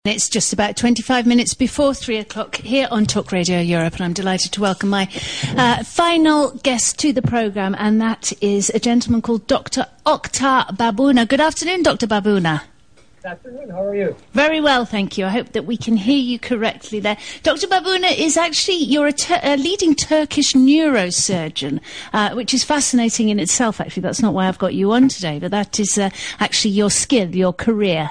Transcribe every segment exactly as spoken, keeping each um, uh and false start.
It's just about twenty-five minutes before three o'clock here on Talk Radio Europe, and I'm delighted to welcome my uh, final guest to the programme, and that is a gentleman called Doctor Oktar Babuna. Good afternoon, Doctor Babuna. Good afternoon. How are you? Very well, thank you. I hope that we can hear you correctly there. Doctor Babuna is actually, you're a, ter- a leading Turkish neurosurgeon, uh, which is fascinating in itself, actually. That's not why I've got you on today, but that is uh, actually your skill, your career.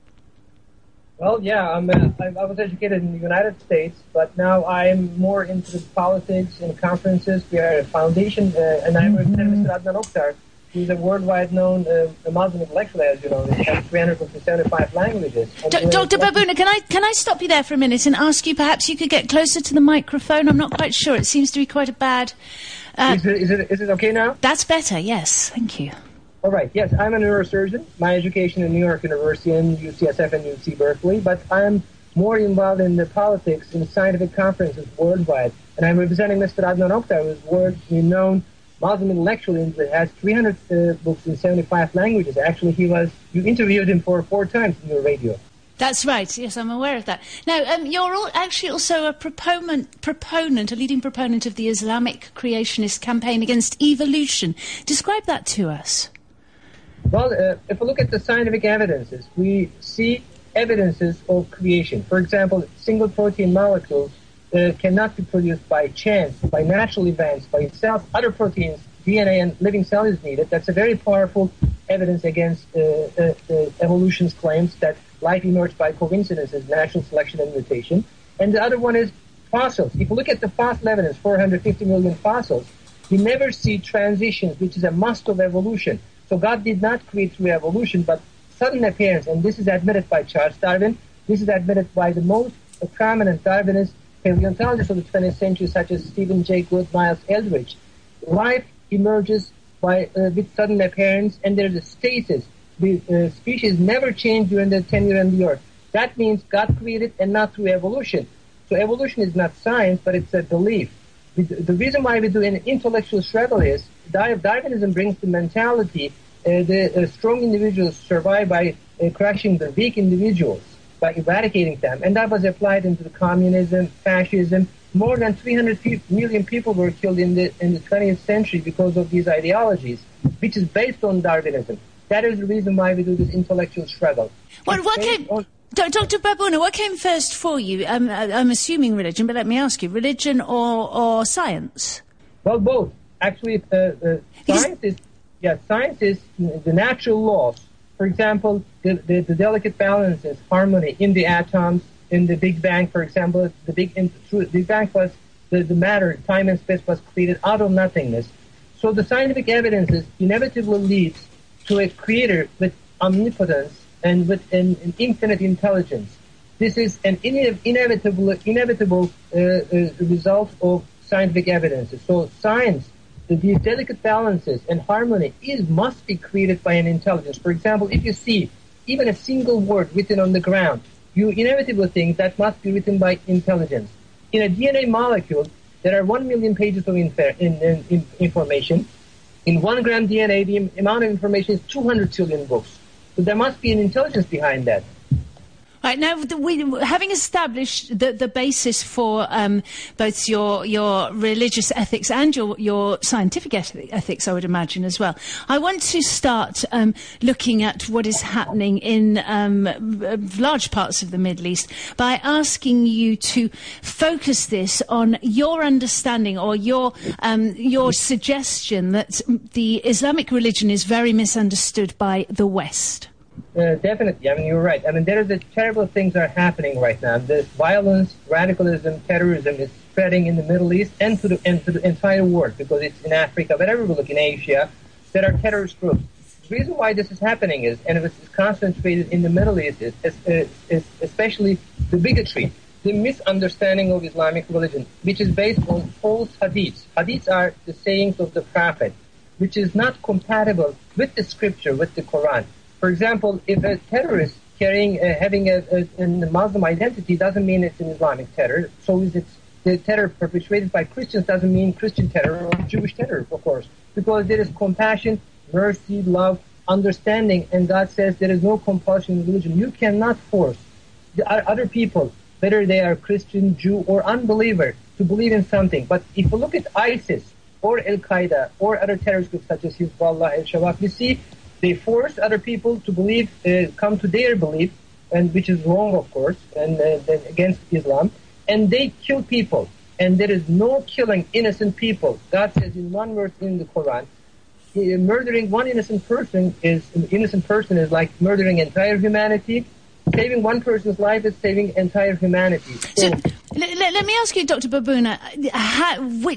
Well, yeah, I'm, uh, I, I was educated in the United States, but now I'm more into politics and conferences. We are a foundation, uh, and I'm representing Mister Adnan Oktar, who's a worldwide known uh, Muslim intellectual, as you know. He has three hundred seventy-five languages. D- Doctor Babuna, can I can I stop you there for a minute and ask you, perhaps you could get closer to the microphone? I'm not quite sure. It seems to be quite a bad... Uh, is, it, is, it, is it okay now? That's better, yes. Thank you. All right, yes, I'm a neurosurgeon. My education in New York University and U C S F and U C Berkeley, but I'm more involved in the politics and scientific conferences worldwide. And I'm representing Mister Adnan Oktar, who is world-renowned Muslim intellectual that has three hundred uh, books in seventy-five languages. Actually, he was, you interviewed him for four times in your radio. That's right, yes, I'm aware of that. Now, um, you're all actually also a proponent, proponent, a leading proponent of the Islamic creationist campaign against evolution. Describe that to us. Well, uh, if we look at the scientific evidences, we see evidences of creation. For example, single protein molecules uh, cannot be produced by chance, by natural events, by cells. Other proteins, D N A and living cell is needed. That's a very powerful evidence against uh, uh, uh, evolution's claims that life emerged by coincidences, natural selection and mutation. And the other one is fossils. If you look at the fossil evidence, four hundred fifty million fossils, we never see transitions, which is a must of evolution. So God did not create through evolution, but sudden appearance, and this is admitted by Charles Darwin. This is admitted by the most prominent Darwinist paleontologists of the twentieth century, such as Stephen Jay Gould, Miles Eldridge. Life emerges by uh, with sudden appearance, and there's a stasis. The uh, species never change during the tenure on the Earth. That means God created and not through evolution. So evolution is not science, but it's a belief. The, the reason why we do an intellectual struggle is Darwinism brings the mentality uh, the uh, strong individuals survive by uh, crushing the weak individuals, by eradicating them. And that was applied into the communism, fascism. More than three hundred million people were killed in the in the twentieth century because of these ideologies, which is based on Darwinism. That is the reason why we do this intellectual struggle. What, what came... On- Doctor Babuna, what came first for you? Um, I'm assuming religion, but let me ask you, religion or, or science? Well, both. Actually, uh, uh, science is, yeah, science is the natural laws. For example, the, the, the delicate balances, harmony in the atoms, in the Big Bang, for example, the Big, in, the Big Bang was, the, the matter, time and space was created out of nothingness. So the scientific evidences inevitably leads to a creator with omnipotence and with an, an infinite intelligence. This is an ine- inevitable, inevitable uh, uh, result of scientific evidences. So science, the, these delicate balances and harmony is must be created by an intelligence. For example, if you see even a single word written on the ground, you inevitably think that must be written by intelligence. In a D N A molecule, there are one million pages of infer- in, in, in information. In one gram D N A, the amount of information is two hundred trillion books. So there must be an intelligence behind that. Right, now, the, we, having established the, the basis for um, both your your religious ethics and your, your scientific ethics, I would imagine, as well, I want to start um, looking at what is happening in um, large parts of the Middle East by asking you to focus this on your understanding or your um, your suggestion that the Islamic religion is very misunderstood by the West. Uh, definitely. I mean, you're right. I mean, there are the terrible things are happening right now. This violence, radicalism, terrorism is spreading in the Middle East and to the, and to the entire world, because it's in Africa, wherever we look, in Asia, there are terrorist groups. The reason why this is happening is, and it's concentrated in the Middle East, is, is, is especially the bigotry, the misunderstanding of Islamic religion, which is based on false hadiths. Hadiths are the sayings of the Prophet, which is not compatible with the scripture, with the Quran. For example, if a terrorist carrying, uh, having a, a, a Muslim identity doesn't mean it's an Islamic terror. So is it the terror perpetrated by Christians doesn't mean Christian terror or Jewish terror, of course, because there is compassion, mercy, love, understanding, and God says there is no compulsion in religion. You cannot force the other people, whether they are Christian, Jew, or unbeliever, to believe in something. But if you look at ISIS or Al-Qaeda or other terrorist groups such as Hezbollah, Al-Shabaab, you see they force other people to believe, uh, come to their belief, and which is wrong, of course, and uh, against Islam, and they kill people. And there is no killing innocent people. God says in one verse in the Quran, murdering one innocent person is an innocent person is like murdering entire humanity. Saving one person's life is saving entire humanity. So, so let, let me ask you, Doctor Babouna, how, which,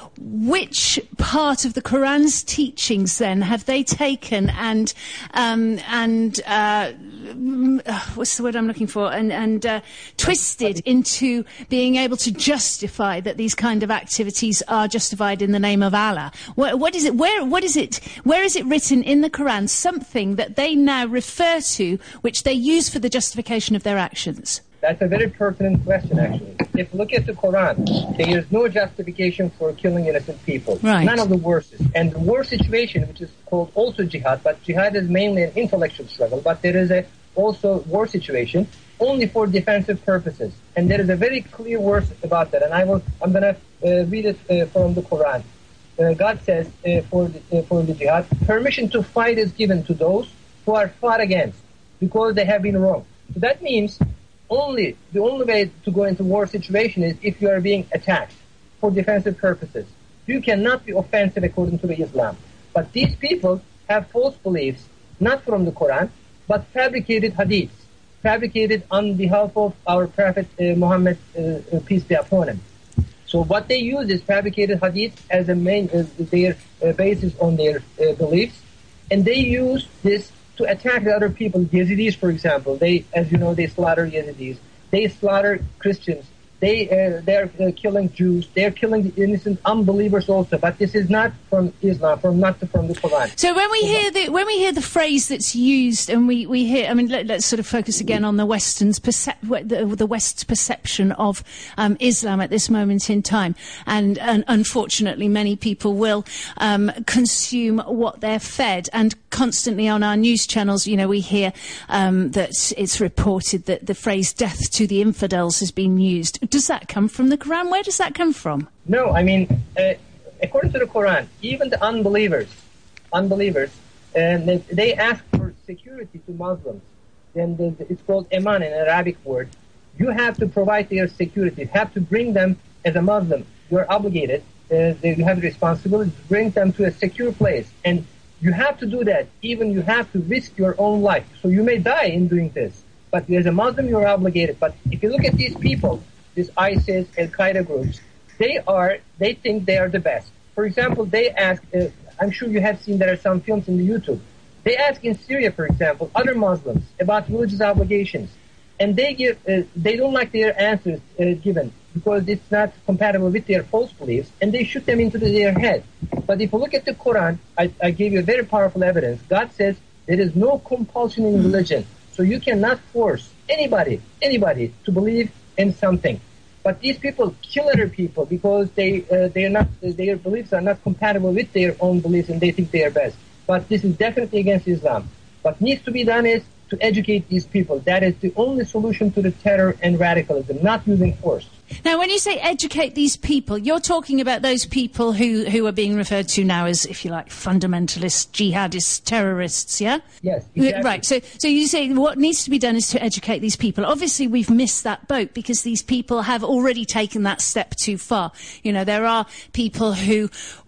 which part of the Quran's teachings then have they taken and um, and uh, what's the word I'm looking for and and uh, twisted into being able to justify that these kind of activities are justified in the name of Allah? What, what is it? Where what is it? Where is it written in the Quran? Something that they now refer to, which they use for the justification of their actions? That's a very pertinent question, actually. If you look at the Quran, there is no justification for killing innocent people. Right. None of the verses. And the war situation, which is called also jihad, but jihad is mainly an intellectual struggle, but there is a also war situation only for defensive purposes. And there is a very clear verse about that, and I will, I'm going to uh, read it uh, from the Quran. Uh, God says uh, for, the, uh, for the jihad, permission to fight is given to those who are fought against, because they have been wrong. So that means only the only way to go into war situation is if you are being attacked for defensive purposes. You cannot be offensive according to the Islam. But these people have false beliefs, not from the Quran, but fabricated hadiths, fabricated on behalf of our Prophet uh, Muhammad, uh, peace be upon him. So what they use is fabricated hadiths as a main uh, their uh, basis on their uh, beliefs, and they use this to attack the other people. Yazidis, for example, they, as you know, they slaughter Yazidis. They slaughter Christians. They, uh, they're uh, killing Jews. They're killing the innocent unbelievers also. But this is not from Islam, from not from the Quran. So when we hear the when we hear the phrase that's used, and we, we hear, I mean, let, let's sort of focus again on the Western's percep- the, the West's perception of um, Islam at this moment in time, and, and unfortunately, many people will um, consume what they're fed, and constantly on our news channels, you know, we hear um, that it's reported that the phrase "death to the infidels" has been used. Does that come from the Quran? Where does that come from? No, I mean, uh, according to the Quran, even the unbelievers, unbelievers, and they, they ask for security to Muslims. Then the, it's called iman, an Arabic word. You have to provide their security. You have to bring them as a Muslim. You're obligated. Uh, they, you have the responsibility to bring them to a secure place. And you have to do that. Even you have to risk your own life. So you may die in doing this. But as a Muslim, you're obligated. But if you look at these people, these ISIS, Al-Qaeda groups, they are, they think they are the best. For example, they ask, uh, I'm sure you have seen there are some films in the YouTube. They ask in Syria, for example, other Muslims about religious obligations. And they give, uh, they don't like their answers uh, given because it's not compatible with their false beliefs, and they shoot them into their head. But if you look at the Quran, I, I gave you very powerful evidence. God says there is no compulsion in religion. So you cannot force anybody, anybody to believe in something. But these people kill other people because they uh, they are not their beliefs are not compatible with their own beliefs, and they think they are best. But this is definitely against Islam. What needs to be done is to educate these people. That is the only solution to the terror and radicalism, not using force. Now, when you say educate these people, you're talking about those people who, who are being referred to now as, if you like, fundamentalists, jihadists, terrorists, yeah? Yes, exactly. Right, so, so you say what needs to be done is to educate these people. Obviously, we've missed that boat because these people have already taken that step too far. You know, there are people who...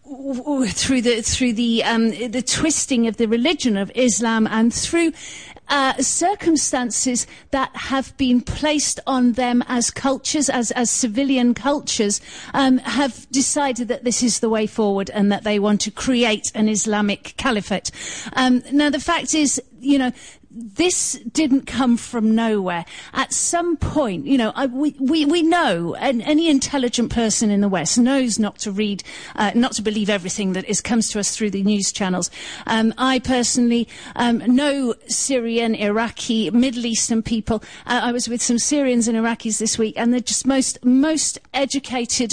through the through the um, the twisting of the religion of Islam and through uh, circumstances that have been placed on them as cultures, as as civilian cultures, um, have decided that this is the way forward and that they want to create an Islamic caliphate. Um, now, the fact is, you know, this didn't come from nowhere. At some point, you know, I, we, we, we know, and any intelligent person in the West knows not to read, uh, not to believe everything that is comes to us through the news channels. Um, I personally um, know Syrian, Iraqi, Middle Eastern people. Uh, I was with some Syrians and Iraqis this week, and they're just most most educated,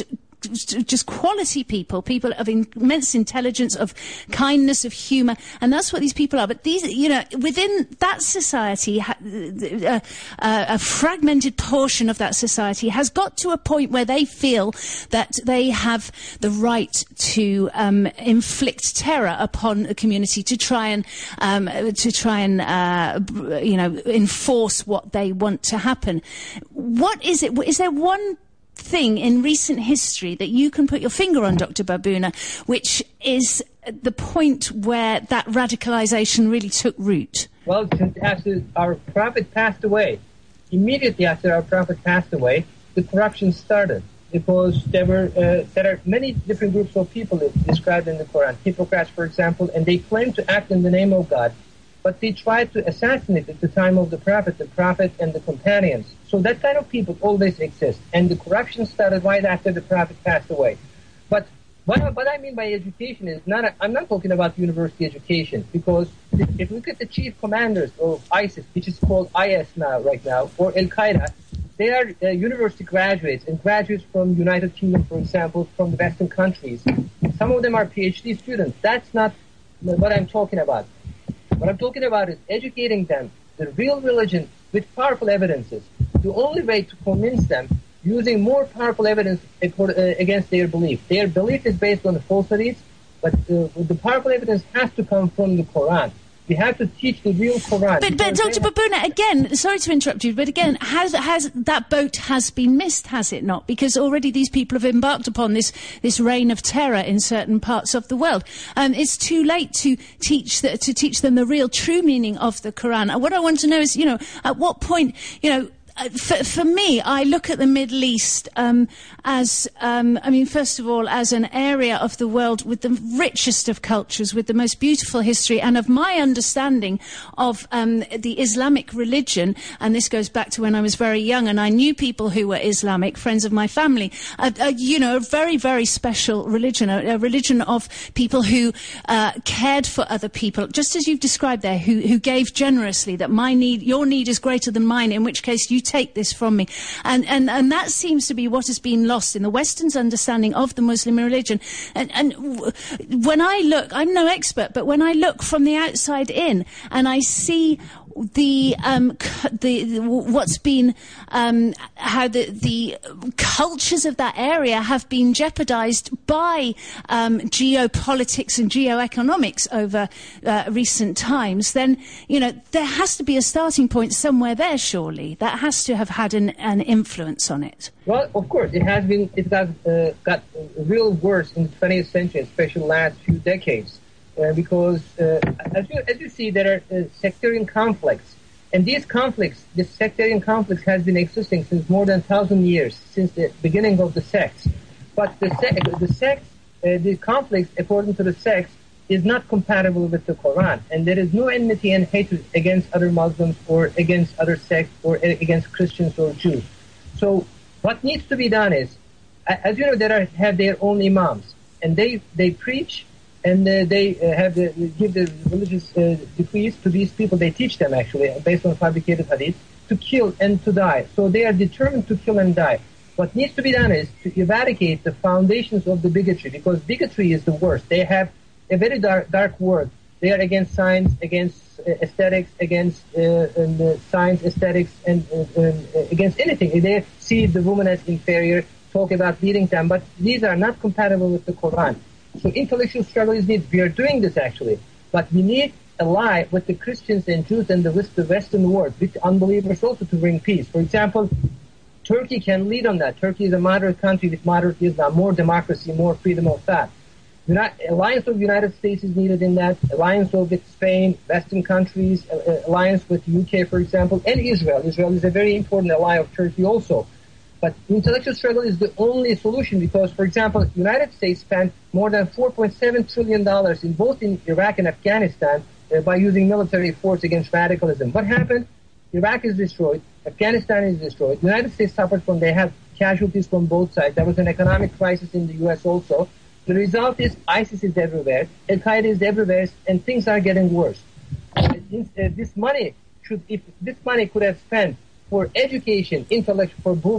just quality people, people of immense intelligence, of kindness, of humour, and that's what these people are. But these, you know, within that society, uh, uh, a fragmented portion of that society has got to a point where they feel that they have the right to um, inflict terror upon a community, to try and um, to try and uh, you know enforce what they want to happen. What is it? Is there one thing in recent history that you can put your finger on, Doctor Babuna, which is the point where that radicalization really took root? Well, since after our prophet passed away, immediately after our prophet passed away, the corruption started, because there were uh, there are many different groups of people described in the Quran. Hypocrites, for example, and they claim to act in the name of God, but they tried to assassinate at the time of the prophet, the prophet and the companions. So that kind of people always exist, and the corruption started right after the prophet passed away. But what, what I mean by education is not, a, I'm not talking about university education, because if you look at the chief commanders of ISIS, which is called I S now, right now, or Al-Qaeda, they are uh, university graduates, and graduates from United Kingdom, for example, from the Western countries. Some of them are PhD students. That's not what I'm talking about. What I'm talking about is educating them, the real religion, with powerful evidences. The only way to convince them using more powerful evidence against their belief. Their belief is based on falsities, but uh, the powerful evidence has to come from the Quran. We have to teach the real Quran. But, but Doctor Babuna, again, sorry to interrupt you, but again, has, has that boat has been missed, has it not? Because already these people have embarked upon this, this reign of terror in certain parts of the world. Um, it's too late to teach the, to teach them the real, true meaning of the Quran. And what I want to know is, you know, at what point, you know, Uh, for, for me, I look at the Middle East um, as, um, I mean, first of all, as an area of the world with the richest of cultures, with the most beautiful history, and of my understanding of um, the Islamic religion, and this goes back to when I was very young, and I knew people who were Islamic, friends of my family, uh, uh, you know, a very, very special religion, a, a religion of people who uh, cared for other people, just as you've described there, who, who gave generously, that my need, your need is greater than mine, in which case you take this from me. And, and, and that seems to be what has been lost in the Western's understanding of the Muslim religion. And, and w- when I look, I'm no expert, but when I look from the outside in and I see the, um, the, the what's been, um, how the, the cultures of that area have been jeopardized by um, geopolitics and geoeconomics over uh, recent times, then, you know, there has to be a starting point somewhere there, surely. That has to have had an, an influence on it. Well, of course, it has been, it got, uh, got real worse in the twentieth century, especially the last few decades. Uh, because, uh, as you as you see, there are uh, sectarian conflicts, and these conflicts, this sectarian conflict has been existing since more than a thousand years, since the beginning of the sects. But the sect, the sects, uh, the conflicts, according to the sects, is not compatible with the Quran, and there is no enmity and hatred against other Muslims or against other sects or against Christians or Jews. So, what needs to be done is, as you know, they are, have their own imams, and they they preach. And uh, they uh, have the, give the religious uh, decrees to these people. They teach them, actually, based on fabricated hadith, to kill and to die. So they are determined to kill and die. What needs to be done is to eradicate the foundations of the bigotry, because bigotry is the worst. They have a very dark, dark word. They are against science, against uh, aesthetics, against uh, and, uh, science, aesthetics, and uh, uh, against anything. They see the woman as inferior, talk about beating them, but these are not compatible with the Quran. So intellectual struggle is needed. We are doing this, actually. But we need ally with the Christians and Jews and the Western world, with unbelievers also, to bring peace. For example, Turkey can lead on that. Turkey is a moderate country with moderate Islam, more democracy, more freedom of thought. United, alliance of the United States is needed in that. Alliance with Spain, Western countries, uh, alliance with U K, for example, and Israel. Israel is a very important ally of Turkey also. But intellectual struggle is the only solution because, for example, the United States spent more than four point seven trillion dollars in both in Iraq and Afghanistan uh, by using military force against radicalism. What happened? Iraq is destroyed. Afghanistan is destroyed. The United States suffered from, they have casualties from both sides. There was an economic crisis in the U S also. The result is ISIS is everywhere, Al-Qaeda is everywhere, and things are getting worse. Uh, this money should, if this money could have spent for education, intellectual, for books,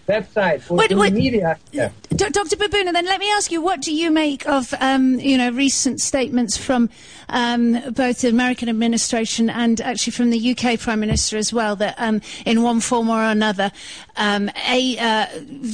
website or wait, in wait, the media. Yeah. Doctor Babouna, then let me ask you, what do you make of um, you know recent statements from um, both the American administration and actually from the U K Prime Minister as well, that um, in one form or another um, a uh,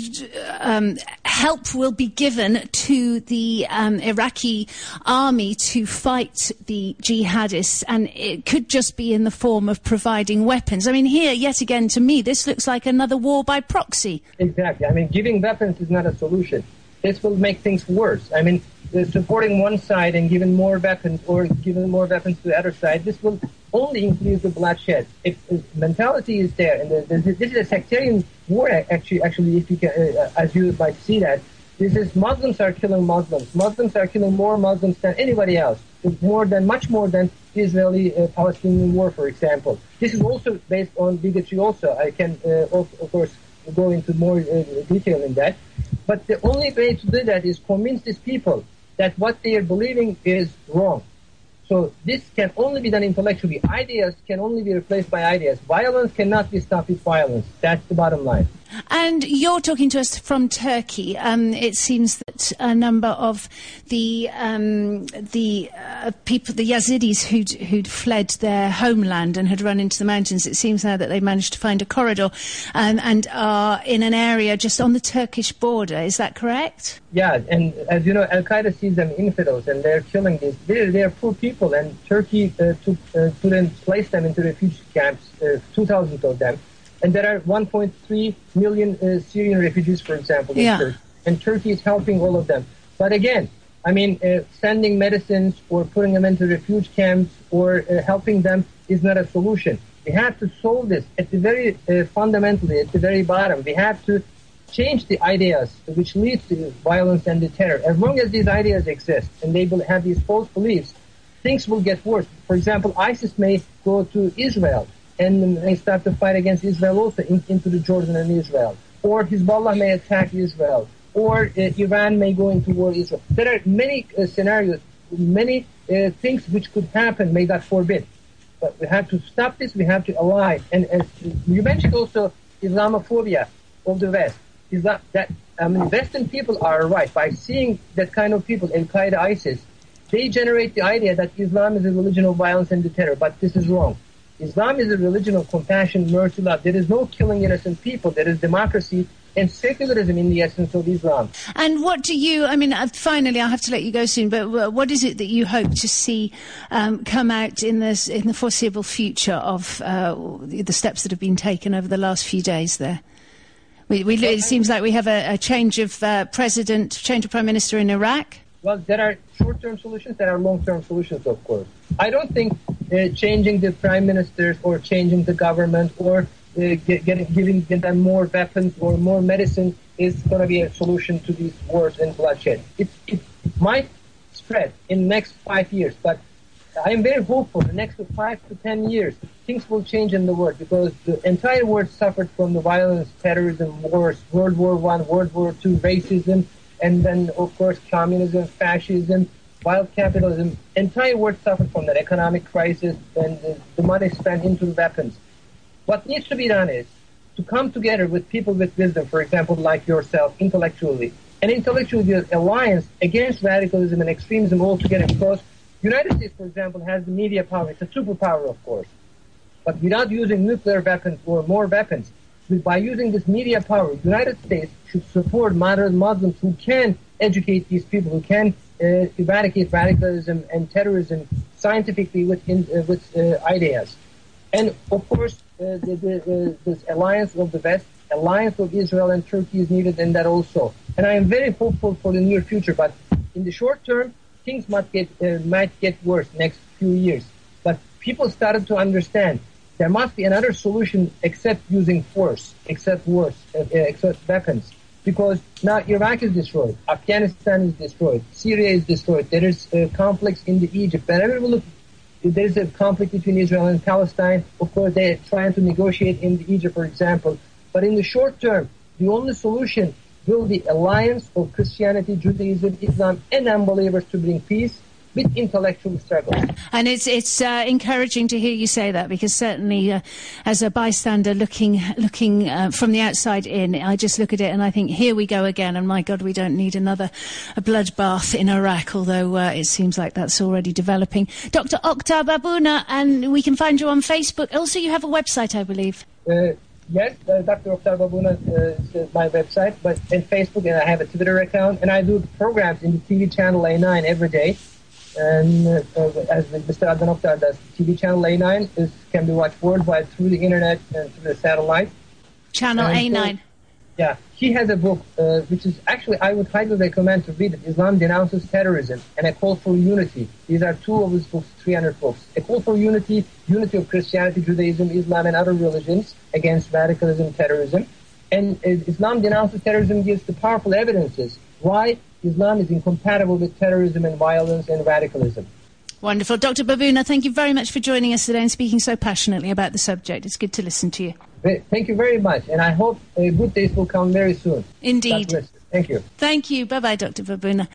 um, help will be given to the um, Iraqi army to fight the jihadists, and it could just be in the form of providing weapons. I mean, here, yet again, to me, this looks like another war by proxy. Exactly. I mean, giving weapons is not a solution. This will make things worse. I mean, uh, supporting one side and giving more weapons or giving more weapons to the other side, this will only increase the bloodshed. If, if mentality is there, and the, the, this is a sectarian war, actually, actually, if you can, uh, as you might see that, this is Muslims are killing Muslims. Muslims are killing more Muslims than anybody else, more than, much more than the Israeli-Palestinian uh, war, for example. This is also based on bigotry also. I can, uh, of, of course, go into more uh, detail in that. But the only way to do that is convince these people that what they are believing is wrong. So this can only be done intellectually. Ideas can only be replaced by ideas. Violence cannot be stopped with violence. That's the bottom line. And you're talking to us from Turkey. Um, it seems that a number of the um, the uh, people, the Yazidis who'd, who'd fled their homeland and had run into the mountains, it seems now that they managed to find a corridor um, and are in an area just on the Turkish border. Is that correct? Yeah, and as you know, Al-Qaeda sees them infidels, and they're killing these. They're, they're poor people, and Turkey uh, took, uh, put in, placed them into refugee camps, uh, two thousand of them. And there are one point three million uh, Syrian refugees, for example, in yeah. Turkey. And Turkey is helping all of them. But again, I mean, uh, sending medicines or putting them into refuge camps or uh, helping them is not a solution. We have to solve this at the very uh, fundamentally, at the very bottom. We have to change the ideas which leads to violence and the terror. As long as these ideas exist and they will have these false beliefs, things will get worse. For example, ISIS may go to Israel and they start to fight against Israel also in, into the Jordan and Israel. Or Hezbollah may attack Israel. Or uh, Iran may go into war with Israel. There are many uh, scenarios, many uh, things which could happen, may God forbid. But we have to stop this, we have to ally. And as you mentioned also Islamophobia of the West. Is that, that I mean, Western people are right. By seeing that kind of people, Al-Qaeda, ISIS, they generate the idea that Islam is a religion of violence and terror. But this is wrong. Islam is a religion of compassion, mercy, love. There is no killing innocent people. There is democracy and secularism in the essence of Islam. And what do you, I mean, uh, finally, I have to let you go soon, but uh, what is it that you hope to see um, come out in, this, in the foreseeable future of uh, the steps that have been taken over the last few days there? We, we, it seems like we have a, a change of uh, president, change of prime minister in Iraq. Well, there are short-term solutions, there are long-term solutions, of course. I don't think uh, changing the prime ministers or changing the government or uh, get, getting, giving them more weapons or more medicine is going to be a solution to these wars and bloodshed. It, it might spread in the next five years, but I am very hopeful the next five to ten years things will change in the world because the entire world suffered from the violence, terrorism, wars, World War One, World War Two, racism, and then, of course, communism, fascism, wild capitalism. Entire world suffered from that economic crisis and the, the money spent into the weapons. What needs to be done is to come together with people with wisdom, for example, like yourself, intellectually, and intellectually do an alliance against radicalism and extremism altogether because the United States, for example, has the media power. It's a superpower, of course. But without using nuclear weapons or more weapons, by using this media power, the United States should support moderate Muslims who can educate these people, who can uh, eradicate radicalism and terrorism scientifically with, in, uh, with uh, ideas. And, of course, uh, the, the, uh, this alliance of the West, alliance of Israel and Turkey is needed in that also. And I am very hopeful for the near future. But in the short term, things might get, uh, might get worse next few years. But people started to understand there must be another solution except using force, except wars, uh, except weapons. Because now Iraq is destroyed, Afghanistan is destroyed, Syria is destroyed, there is uh, conflicts in the Egypt. Whenever we look, there is a conflict between Israel and Palestine. Of course, they're trying to negotiate in the Egypt, for example. But in the short term, the only solution will be alliance of Christianity, Judaism, Islam, and unbelievers to bring peace. with intellectual struggle. And it's it's uh, encouraging to hear you say that, because certainly uh, as a bystander looking looking uh, from the outside in, I just look at it and I think, here we go again, and my God, we don't need another a bloodbath in Iraq, although uh, it seems like that's already developing. Doctor Oktar Babuna, and we can find you on Facebook. Also, you have a website, I believe. Uh, yes, uh, Doctor Oktar Babuna uh, is my website, but in Facebook, and I have a Twitter account, and I do programs in the T V channel A nine every day. And uh, as Mister Adnan Oktar does, T V channel A nine is, can be watched worldwide through the internet and through the satellite. Channel and A nine. So, yeah, he has a book, uh, which is actually, I would highly recommend to read it. Islam Denounces Terrorism, and A Call for Unity. These are two of his books, three hundred books. A Call for Unity, unity of Christianity, Judaism, Islam, and other religions against radicalism, terrorism. And uh, Islam Denounces Terrorism gives the powerful evidences why Islam is incompatible with terrorism and violence and radicalism. Wonderful. Doctor Babuna, thank you very much for joining us today and speaking so passionately about the subject. It's good to listen to you. Thank you very much, and I hope uh, good days will come very soon. Indeed. God bless you. Thank you. Thank you. Bye-bye, Doctor Babuna.